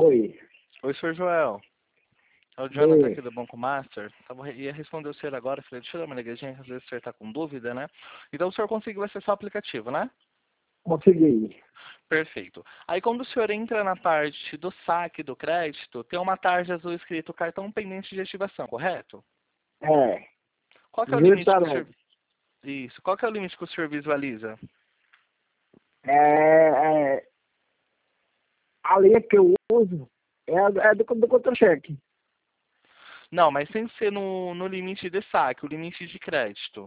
Oi. Oi, senhor Joel. É o Jonathan Oi. aqui do Banco Master. Ia responder o senhor agora. Falei, deixa eu dar uma ligadinha, que às vezes o senhor está com dúvida, né? Então o senhor conseguiu acessar o aplicativo, né? Consegui. Perfeito. Aí quando o senhor entra na parte do saque do crédito, tem uma tarja azul escrito cartão pendente de ativação, correto? É. Qual que é o limite que o senhor... Justamente. Isso. Qual que é o limite que o senhor visualiza? A linha que eu uso é do contra-cheque. Não, mas sem ser no limite de saque, o limite de crédito.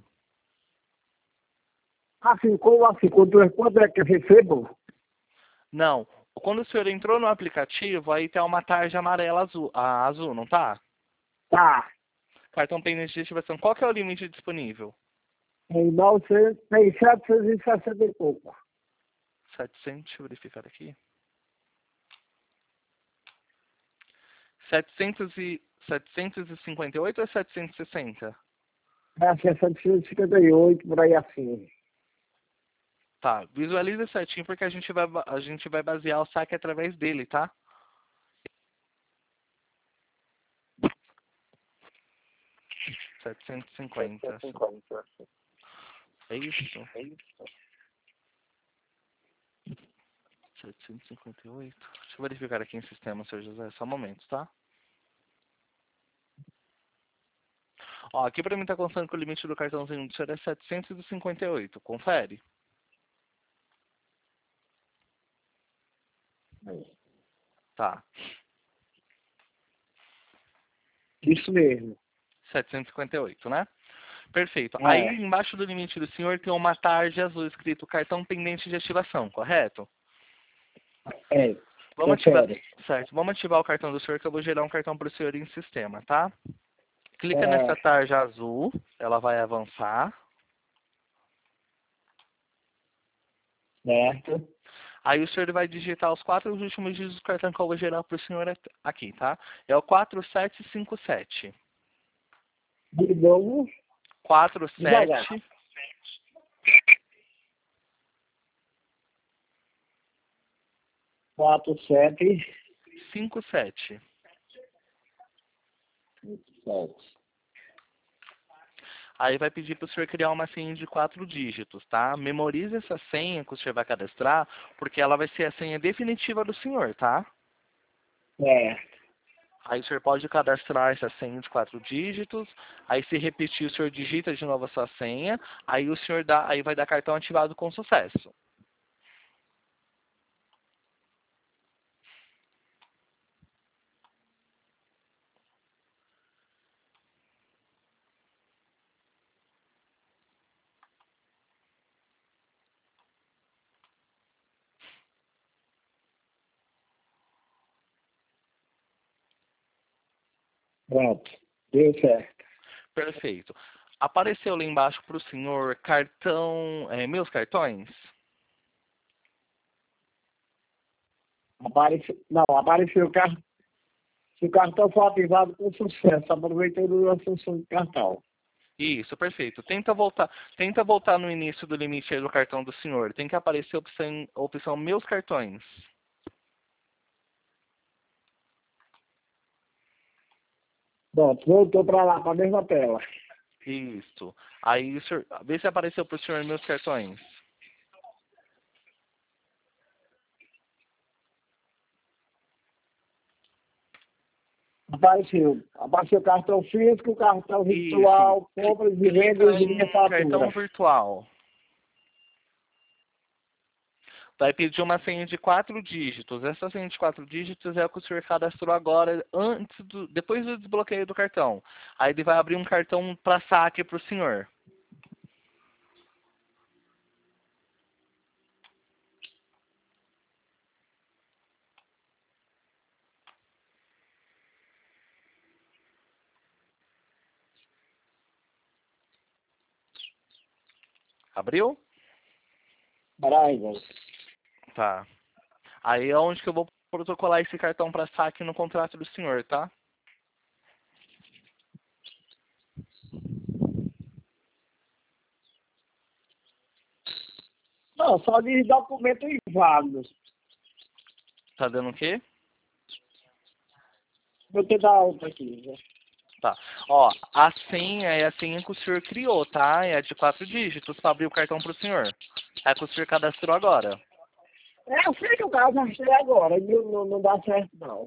Assim, como assim? Quanto é que eu recebo? Não. Quando o senhor entrou no aplicativo, aí tem uma tarja amarela azul, azul, não tá? Tá. Cartão pendente de ativação. Qual que é o limite disponível? Em 900, tem 760 e pouco. 700, deixa eu verificar aqui. 758 ou 760? Acho que é 758, por aí assim. Tá, visualiza certinho porque a gente vai basear o saque através dele, tá? 750. 750. É isso? 758. Deixa eu verificar aqui em sistema, senhor José, só um momento, tá? Ó, aqui pra mim tá constando que o limite do cartãozinho do senhor é 758. Confere. Tá. Isso mesmo. 758, né? Perfeito. Aí É. embaixo do limite do senhor tem uma tarja azul escrito cartão pendente de ativação, correto? É. Vamos ativar, Confere. certo? Vamos ativar o cartão do senhor que eu vou gerar um cartão para o senhor em sistema, tá? Clica nessa É. tarja azul, ela vai avançar. Certo. Aí o senhor vai digitar os 4 últimos dígitos do cartão que eu vou gerar para o senhor aqui, tá? É o 4757. De novo. Devagar. 4757. 47. 7. Aí vai pedir para o senhor criar uma senha de 4 dígitos, tá? Memorize essa senha que o senhor vai cadastrar, porque ela vai ser a senha definitiva do senhor, tá? Certo. Aí o senhor pode cadastrar essa senha de 4 dígitos. Aí se repetir, o senhor digita de novo a sua senha. Aí o senhor aí vai dar cartão ativado com sucesso. Pronto. Deu certo. Perfeito. Apareceu lá embaixo para o senhor cartão, meus cartões? Apareceu, não, apareceu o carro. Se o cartão for ativado com sucesso, aproveitando a função do cartão. Isso, perfeito. Tenta voltar no início do limite aí do cartão do senhor. Tem que aparecer a opção meus cartões. Pronto, voltou para lá, para a mesma tela. Isso. Aí o senhor, vê se apareceu para o senhor meus cartões. Apareceu o cartão físico, o cartão Isso. virtual, compras e Clica vendas e minha em cartão fatura. virtual. Vai pedir uma senha de 4 dígitos. Essa senha de 4 dígitos é o que o senhor cadastrou agora, depois do desbloqueio do cartão. Aí ele vai abrir um cartão para saque para o senhor. Abriu? Braiva. Tá. Aí é onde que eu vou protocolar esse cartão para saque no contrato do senhor, tá? Não, só de documento inválido. Tá dando o quê? vou tentar outra aqui. Né? Tá. Ó, a senha é a senha que o senhor criou, tá? É de 4 dígitos para abrir o cartão pro senhor. É a que o senhor cadastrou agora. É, eu sei que o caso achei agora, não dá certo não.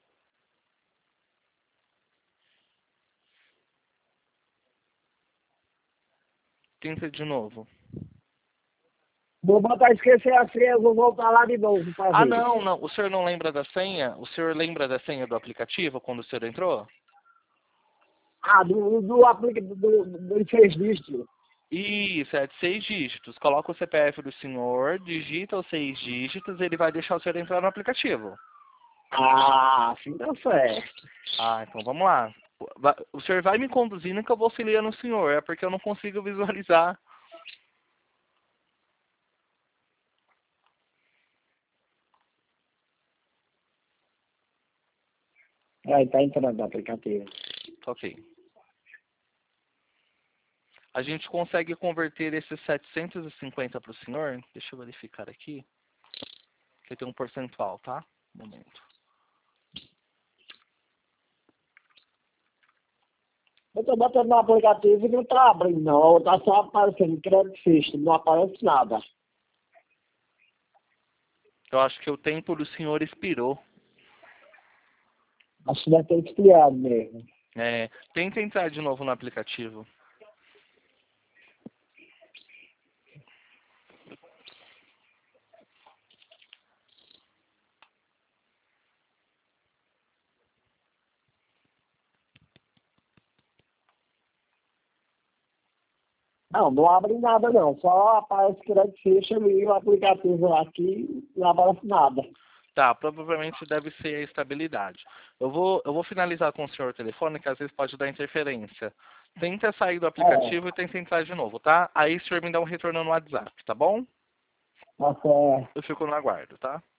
Tenta de novo. Vou botar esquecer a senha, eu vou voltar lá de novo para Ah, ver. não, não. O senhor não lembra da senha? O senhor lembra da senha do aplicativo quando o senhor entrou? Ah, do 6 dígitos. Isso, é de 6 dígitos. Coloca o CPF do senhor, digita os 6 dígitos e ele vai deixar o senhor entrar no aplicativo. Ah, sim, tá certo. Ah, então vamos lá. O senhor vai me conduzindo que eu vou auxiliando o senhor. É porque eu não consigo visualizar. Aí tá entrando no aplicativo. Ok. A gente consegue converter esses 750 para o senhor? Deixa eu verificar aqui. Que tem um percentual, tá? Um momento. Eu tô botando no aplicativo e não tá abrindo, não. Tá só aparecendo crédito fixo, não aparece nada. Eu acho que o tempo do senhor expirou. Acho que deve ter esfriado mesmo. É, tenta entrar de novo no aplicativo. Não abre nada não. Só aparece crédito fixo e o aplicativo aqui não aparece nada. Tá, provavelmente deve ser a estabilidade. Eu vou finalizar com o senhor o telefone, que às vezes pode dar interferência. Tenta sair do aplicativo e tenta entrar de novo, tá? Aí o senhor me dá um retorno no WhatsApp, tá bom? Tá certo. Eu fico no aguardo, tá?